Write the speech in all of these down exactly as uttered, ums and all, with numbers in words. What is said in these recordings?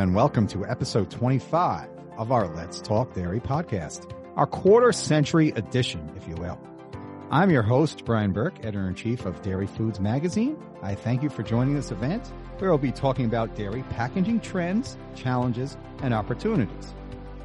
and welcome to episode twenty-five of our Let's Talk Dairy podcast, our quarter century edition, if you will. I'm your host, Brian Burke, editor-in-chief of Dairy Foods Magazine. I thank you for joining this event, where we'll be talking about dairy packaging trends, challenges, and opportunities.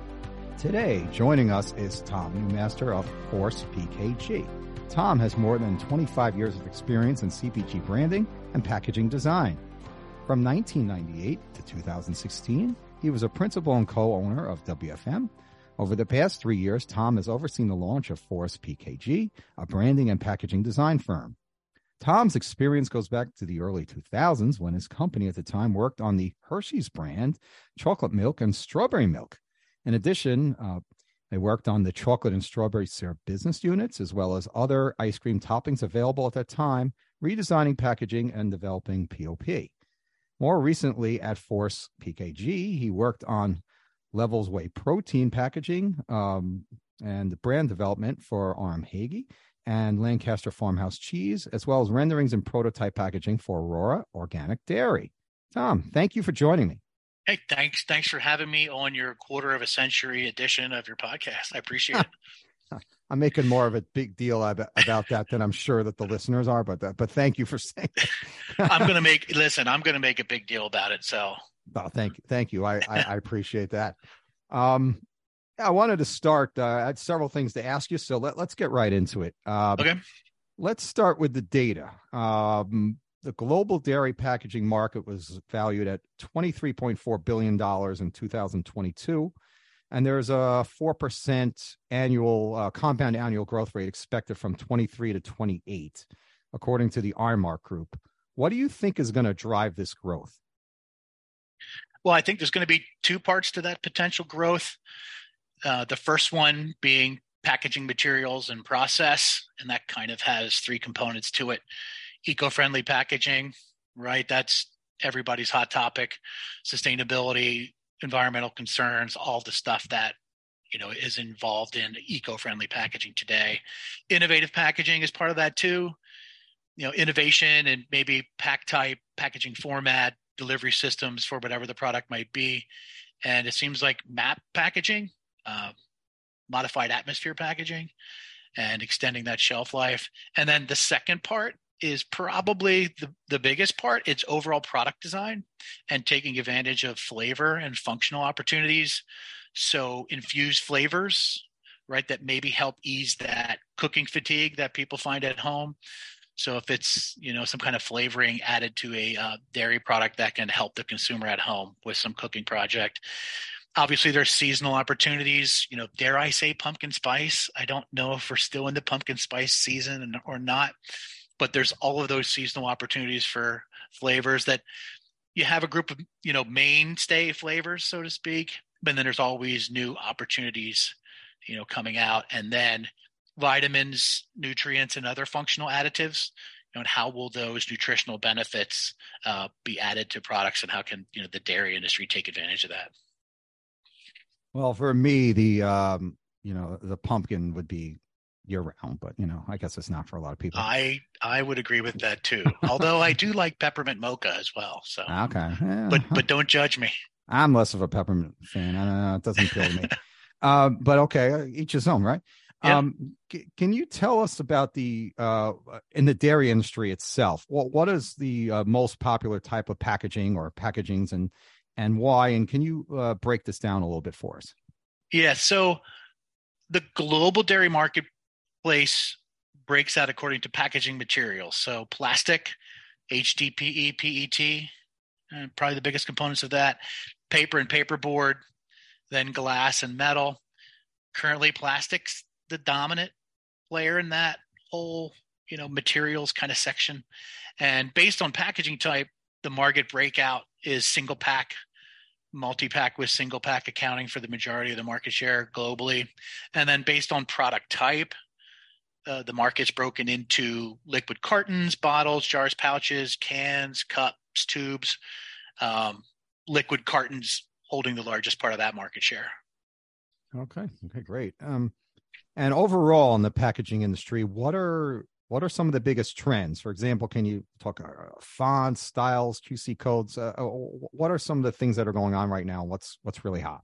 Today, joining us is Tom Newmaster of Force P K G. Tom has more than twenty-five years of experience in C P G branding and packaging design. From nineteen ninety-eight to two thousand sixteen, he was a principal and co-owner of W F M. Over the past three years, Tom has overseen the launch of Force P K G, a branding and packaging design firm. Tom's experience goes back to the early two thousands when his company at the time worked on the Hershey's brand, chocolate milk and strawberry milk. In addition, uh, they worked on the chocolate and strawberry syrup business units, as well as other ice cream toppings available at that time, redesigning packaging and developing P O P. More recently at Force P K G, he worked on Levels Whey protein packaging um, and brand development for R M Hagee and Lancaster Farmhouse cheese, as well as renderings and prototype packaging for Aurora Organic Dairy. Tom, thank you for joining me. Hey, thanks. Thanks for having me on your quarter of a century edition of your podcast. I appreciate it. I'm making more of a big deal about, about that than I'm sure that the listeners are, but that, but thank you for saying that. I'm going to make, listen, I'm going to make a big deal about it. So oh, thank you. Thank you. I, I, I appreciate that. Um, I wanted to start, uh, I had several things to ask you, so let, let's get right into it. Um, okay. Let's start with the data. Um, the global dairy packaging market was valued at twenty-three point four billion dollars in two thousand twenty-two. And there's a four percent annual uh, compound annual growth rate expected from twenty-three to twenty-eight, according to the IMARC Group. What do you think is going to drive this growth? Well, I think there's going to be two parts to that potential growth. Uh, the first one being packaging materials and process, and that kind of has three components to it. Eco-friendly packaging, right? That's everybody's hot topic. Sustainability, environmental concerns, all the stuff that, you know, is involved in eco-friendly packaging today. Innovative packaging is part of that too. You know, innovation and maybe pack type, packaging format, delivery systems for whatever the product might be. And it seems like M A P packaging, uh, modified atmosphere packaging, and extending that shelf life. And then the second part is probably the, the biggest part. It's overall product design and taking advantage of flavor and functional opportunities. So infused flavors, right, that maybe help ease that cooking fatigue that people find at home. So if it's, you know, some kind of flavoring added to a uh, dairy product that can help the consumer at home with some cooking project. Obviously, there's seasonal opportunities. You know, dare I say pumpkin spice? I don't know if we're still in the pumpkin spice season or not. But there's all of those seasonal opportunities for flavors that you have a group of, you know, mainstay flavors, so to speak. But then there's always new opportunities, you know, coming out. And then vitamins, nutrients, and other functional additives. You know, and how will those nutritional benefits uh, be added to products, and how can, you know, the dairy industry take advantage of that? Well, for me, the, um, you know, the pumpkin would be year round, but you know, I guess it's not for a lot of people. I I would agree with that too. Although I do like peppermint mocha as well. So okay, yeah. but but don't judge me. I'm less of a peppermint fan. I don't know, it doesn't appeal to me. uh, but okay, each his own, right? Yeah. Um, c- can you tell us about the uh in the dairy industry itself? What what is the uh, most popular type of packaging or packagings, and and why? And can you uh, break this down a little bit for us? Yeah. So the global dairy market place breaks out according to packaging materials. So plastic, H D P E, P E T, uh, probably the biggest components of that. Paper and paperboard, then glass and metal. Currently, plastic's the dominant player in that whole, you know, materials kind of section. And based on packaging type, the market breakout is single pack, multi-pack with single pack accounting for the majority of the market share globally. And then based on product type, Uh, the market's broken into liquid cartons, bottles, jars, pouches, cans, cups, tubes. Um, liquid cartons holding the largest part of that market share. Okay. Okay, great. Um, and overall in the packaging industry, what are what are some of the biggest trends? For example, can you talk uh, fonts, styles, Q C codes? Uh, what are some of the things that are going on right now? What's what's really hot?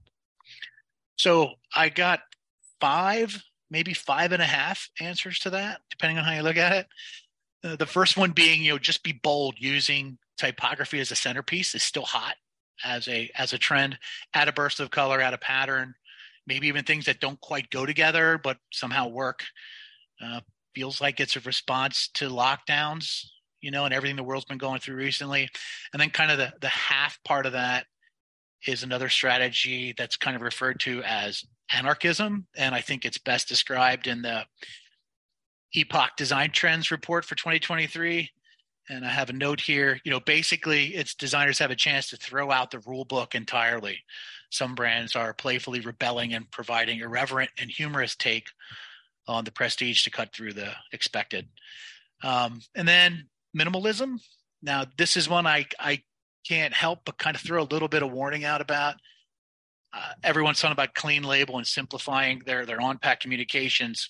So I got five, maybe five and a half answers to that, depending on how you look at it. Uh, the first one being, you know, just be bold. Using typography as a centerpiece is still hot as a as a trend. Add a burst of color, add a pattern, maybe even things that don't quite go together but somehow work. Uh, feels like it's a response to lockdowns, you know, and everything the world's been going through recently. And then kind of the, the half part of that is another strategy that's kind of referred to as anarchism. And I think it's best described in the Epoch Design Trends report for twenty twenty-three. And I have a note here, you know, basically it's designers have a chance to throw out the rule book entirely. Some brands are playfully rebelling and providing irreverent and humorous take on the prestige to cut through the expected. Um, and then minimalism. Now, this is one I, I can't help but kind of throw a little bit of warning out about. Uh, everyone's talking about clean label and simplifying their, their on-pack communications.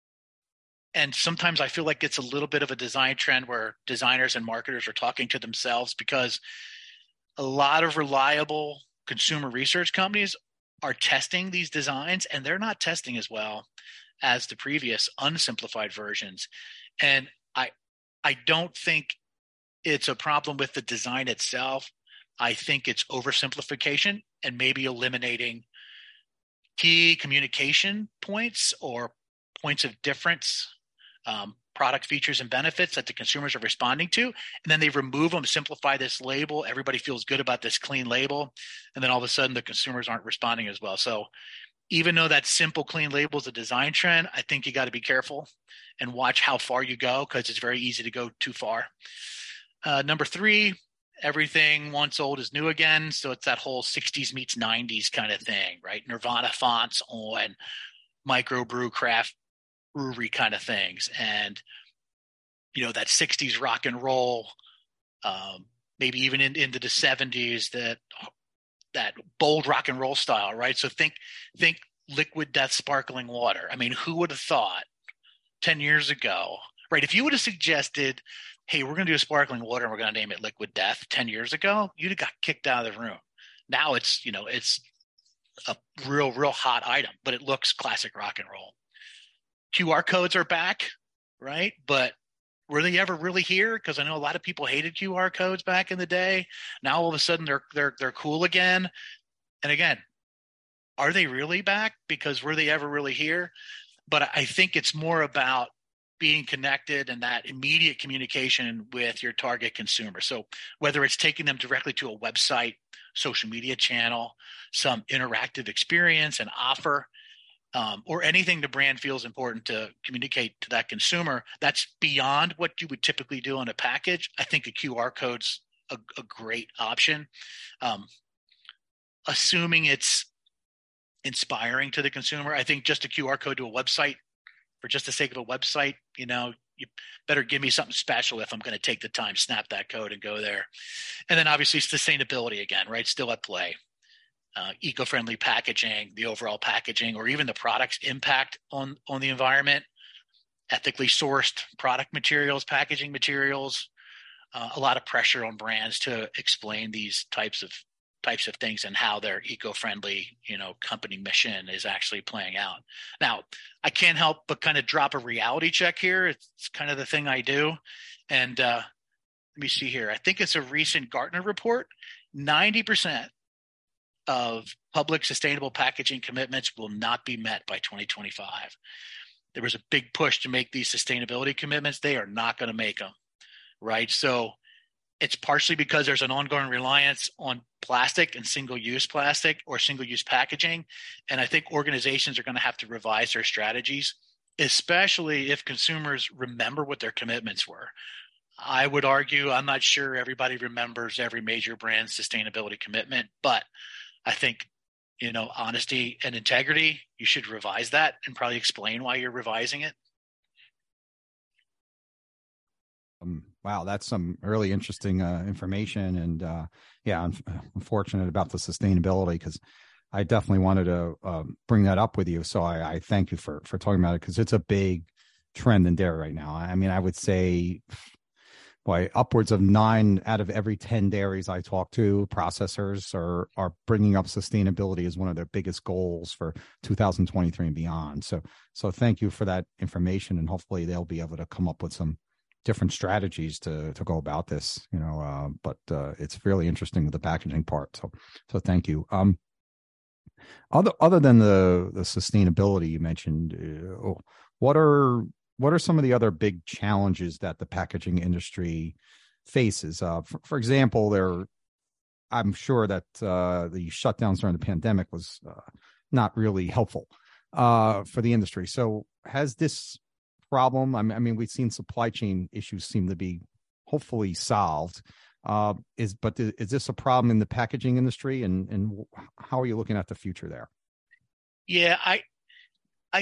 And sometimes I feel like it's a little bit of a design trend where designers and marketers are talking to themselves, because a lot of reliable consumer research companies are testing these designs and they're not testing as well as the previous unsimplified versions. And I I don't think it's a problem with the design itself. I think it's oversimplification and maybe eliminating key communication points or points of difference, um, product features and benefits that the consumers are responding to. And then they remove them, simplify this label. Everybody feels good about this clean label. And then all of a sudden the consumers aren't responding as well. So even though that simple, clean label is a design trend, I think you got to be careful and watch how far you go, because it's very easy to go too far. Uh, number three, everything once old is new again. So it's that whole sixties meets nineties kind of thing, right? Nirvana fonts on microbrew craft brewery kind of things. And, you know, that sixties rock and roll, um, maybe even in, into the seventies, that that bold rock and roll style, right? So think think Liquid Death sparkling water. I mean, who would have thought ten years ago, right? If you would have suggested, hey, we're going to do a sparkling water and we're going to name it Liquid Death ten years ago, you'd have got kicked out of the room. Now it's, you know, it's a real, real hot item, but it looks classic rock and roll. Q R codes are back, right? But were they ever really here? Because I know a lot of people hated Q R codes back in the day. Now all of a sudden they're they're they're cool again. And again, are they really back? Because were they ever really here? But I think it's more about being connected and that immediate communication with your target consumer. So whether it's taking them directly to a website, social media channel, some interactive experience and offer, Um, or anything the brand feels important to communicate to that consumer, that's beyond what you would typically do on a package. I think a Q R code's a, a great option. Um, assuming it's inspiring to the consumer, I think just a Q R code to a website for just the sake of a website, you know, you better give me something special if I'm going to take the time, snap that code and go there. And then obviously sustainability again, right? Still at play. Uh, eco-friendly packaging, the overall packaging, or even the product's impact on, on the environment, ethically sourced product materials, packaging materials, uh, a lot of pressure on brands to explain these types of types of things and how their eco-friendly, you know, company mission is actually playing out. Now, I can't help but kind of drop a reality check here. It's, it's kind of the thing I do. And uh, let me see here. I think it's a recent Gartner report. ninety percent of public sustainable packaging commitments will not be met by twenty twenty-five. There was a big push to make these sustainability commitments. They are not going to make them, right? So it's partially because there's an ongoing reliance on plastic and single-use plastic or single-use packaging. And I think organizations are going to have to revise their strategies, especially if consumers remember what their commitments were. I would argue, I'm not sure everybody remembers every major brand's sustainability commitment, but I think, you know, honesty and integrity, you should revise that and probably explain why you're revising it. Um, wow, that's some really interesting uh, information. And uh, yeah, I'm, I'm fortunate about the sustainability, because I definitely wanted to uh, bring that up with you. So I, I thank you for, for talking about it, because it's a big trend in dairy right now. I mean, I would say, boy, upwards of nine out of every ten dairies I talk to, processors are are bringing up sustainability as one of their biggest goals for two thousand twenty-three and beyond. So, so thank you for that information, and hopefully they'll be able to come up with some different strategies to to go about this. You know, uh, but uh, it's really interesting with the packaging part. So, so thank you. Um, other other than the the sustainability you mentioned, uh, what are what are some of the other big challenges that the packaging industry faces? Uh, for, for example, there, I'm sure that uh, the shutdowns during the pandemic was uh, not really helpful uh, for the industry. So has this problem, I mean, I mean, we've seen supply chain issues seem to be hopefully solved. Uh, is but th- is this a problem in the packaging industry, and and how are you looking at the future there? Yeah, I, I,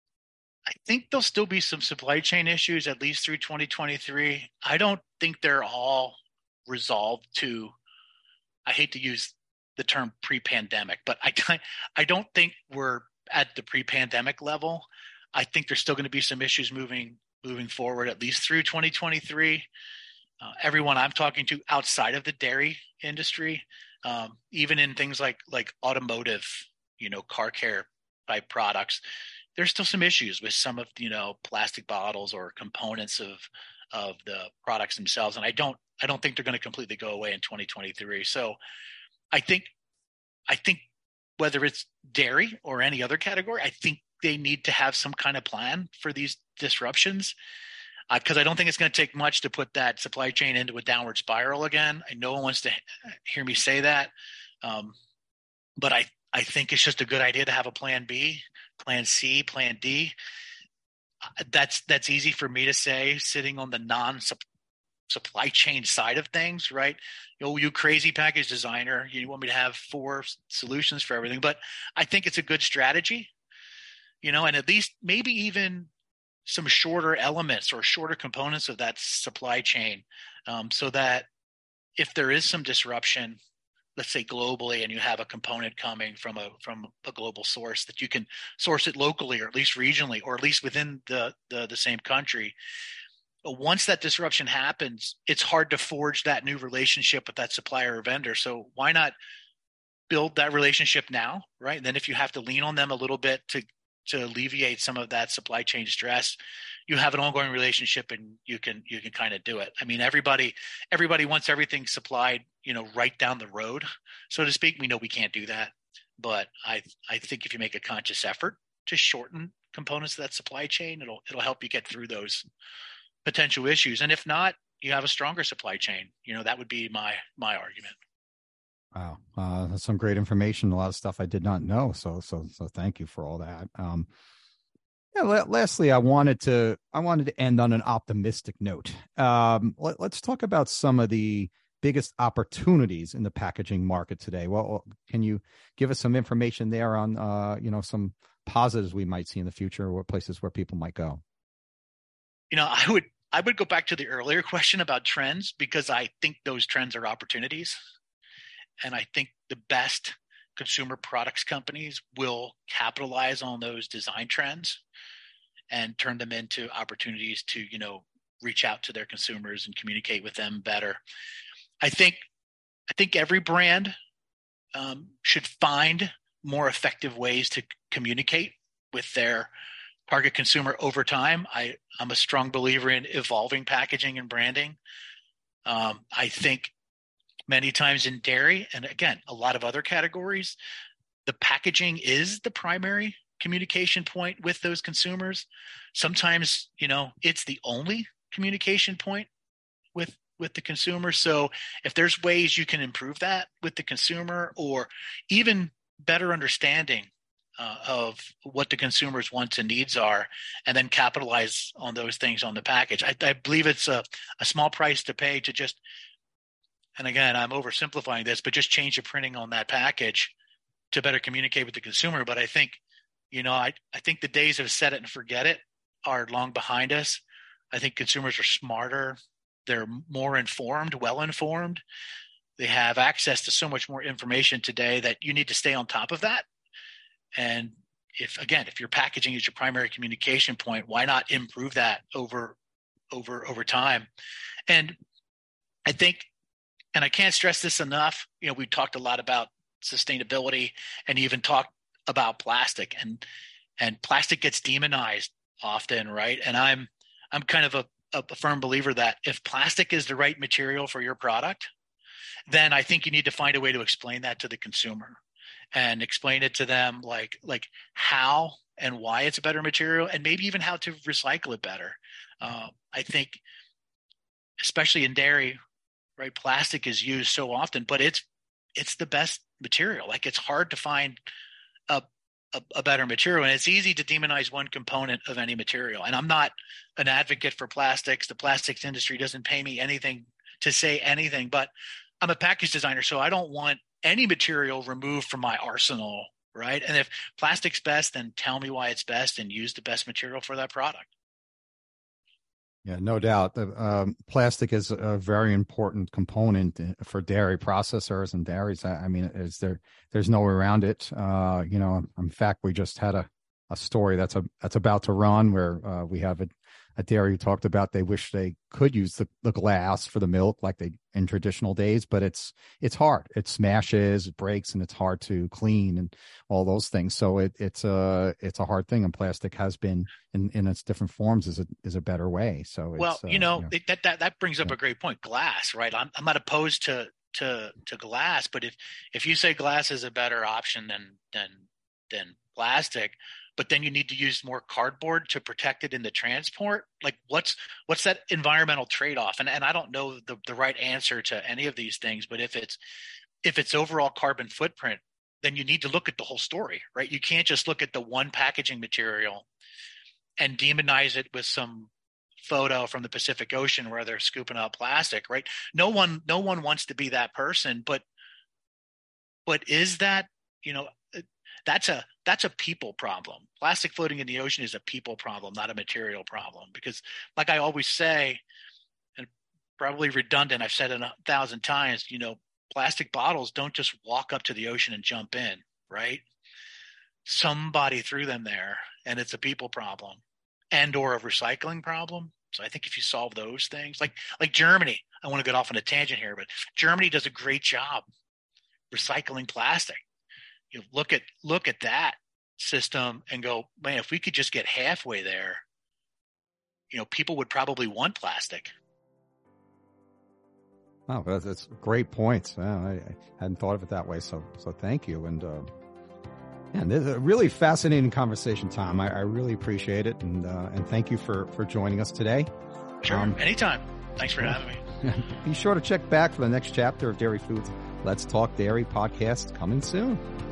I think there'll still be some supply chain issues at least through twenty twenty-three. I don't think they're all resolved to. I hate to use the term pre-pandemic, but I, I don't think we're at the pre-pandemic level. I think there's still going to be some issues moving moving forward, at least through twenty twenty-three. Uh, everyone I'm talking to outside of the dairy industry, um, even in things like like automotive, you know, car care type products, there's still some issues with some of, you know, plastic bottles or components of of the products themselves. And I don't I don't think they're going to completely go away in twenty twenty-three. So I think I think whether it's dairy or any other category, I think they need to have some kind of plan for these disruptions, because uh, I don't think it's going to take much to put that supply chain into a downward spiral again. I no one wants to hear me say that, um, but I, I think it's just a good idea to have a plan B, plan C, plan D. Uh, that's that's easy for me to say, sitting on the non-supply chain side of things, right? You know, you crazy package designer, you want me to have four solutions for everything, but I think it's a good strategy. You know, and at least maybe even some shorter elements or shorter components of that supply chain, um, so that if there is some disruption, let's say globally, and you have a component coming from a from a global source, that you can source it locally or at least regionally or at least within the the, the same country. Once that disruption happens, it's hard to forge that new relationship with that supplier or vendor. So why not build that relationship now, right? And then if you have to lean on them a little bit to to alleviate some of that supply chain stress, you have an ongoing relationship and you can you can kind of do it. I mean, everybody everybody wants everything supplied, you know, right down the road, so to speak. We know we can't do that, but I I think if you make a conscious effort to shorten components of that supply chain, it'll it'll help you get through those potential issues. And if not, you have a stronger supply chain. You know, that would be my my argument. Wow, uh, that's some great information. A lot of stuff I did not know. So, so, so, thank you for all that. Um, yeah. Lastly, I wanted to I wanted to end on an optimistic note. Um, let, let's talk about some of the biggest opportunities in the packaging market today. Well, can you give us some information there on uh, you know, some positives we might see in the future, or places where people might go? You know, I would I would go back to the earlier question about trends, because I think those trends are opportunities. And I think the best consumer products companies will capitalize on those design trends and turn them into opportunities to, you know, reach out to their consumers and communicate with them better. I think, I think every brand um, should find more effective ways to communicate with their target consumer over time. I, I'm a strong believer in evolving packaging and branding. Um, I think many times in dairy, and again, a lot of other categories, the packaging is the primary communication point with those consumers. Sometimes, you know, it's the only communication point with with the consumer. So if there's ways you can improve that with the consumer, or even better understanding uh, of what the consumer's wants and needs are, and then capitalize on those things on the package, I, I believe it's a, a small price to pay to just, and again, I'm oversimplifying this, but just change the printing on that package to better communicate with the consumer. But I think, you know, I, I think the days of set it and forget it are long behind us. I think consumers are smarter. They're more informed, well-informed. They have access to so much more information today that you need to stay on top of that. And if, again, if your packaging is your primary communication point, why not improve that over, over, over time? And I think, and I can't stress this enough, you know, we talked a lot about sustainability and even talked about plastic, and, and plastic gets demonized often, right? And I'm, I'm kind of a, a firm believer that if plastic is the right material for your product, then I think you need to find a way to explain that to the consumer and explain it to them, like, like how and why it's a better material, and maybe even how to recycle it better. Uh, I think, especially in dairy, right, plastic is used so often, but it's, it's the best material. Like, it's hard to find a, a, a better material, and it's easy to demonize one component of any material. And I'm not an advocate for plastics. The plastics industry doesn't pay me anything to say anything, but I'm a package designer, so I don't want any material removed from my arsenal, right? And if plastic's best, then tell me why it's best and use the best material for that product. Yeah, no doubt. The um, plastic is a very important component for dairy processors and dairies. I, I mean, is there? There's no way around it. Uh, you know, in fact, we just had a, a story that's a that's about to run where uh, we have a, a dairy who talked about they wish they could use the, the glass for the milk like they in traditional days, but it's it's hard. It smashes, it breaks, and it's hard to clean and all those things. So it it's a it's a hard thing, and plastic has been in, in its different forms is a is a better way. So it's, well, you know, uh, you know it, that that that brings up yeah. a great point. Glass, right? I'm I'm not opposed to to to glass, but if if you say glass is a better option than than than plastic, but then you need to use more cardboard to protect it in the transport. Like, what's what's that environmental trade-off? And and I don't know the, the right answer to any of these things, but if it's if it's overall carbon footprint, then you need to look at the whole story, right? You can't just look at the one packaging material and demonize it with some photo from the Pacific Ocean where they're scooping out plastic, right? No one no one wants to be that person, but but is that, you know, That's a that's a people problem. Plastic floating in the ocean is a people problem, not a material problem. Because, like I always say, and probably redundant, I've said it a thousand times, you know, plastic bottles don't just walk up to the ocean and jump in, right? Somebody threw them there, and it's a people problem and or a recycling problem. So I think if you solve those things, like like Germany, I want to get off on a tangent here, but Germany does a great job recycling plastic. You look at look at that system and go, man, if we could just get halfway there, you know, people would probably want plastic. Oh, that's, that's great points. Uh, I, I hadn't thought of it that way. So, so thank you. And, uh, and this is a really fascinating conversation, Tom. I, I really appreciate it. And, uh, and thank you for, for joining us today. Sure. Um, Anytime. Thanks for having me. Be sure to check back for the next chapter of Dairy Foods Let's Talk Dairy podcast coming soon.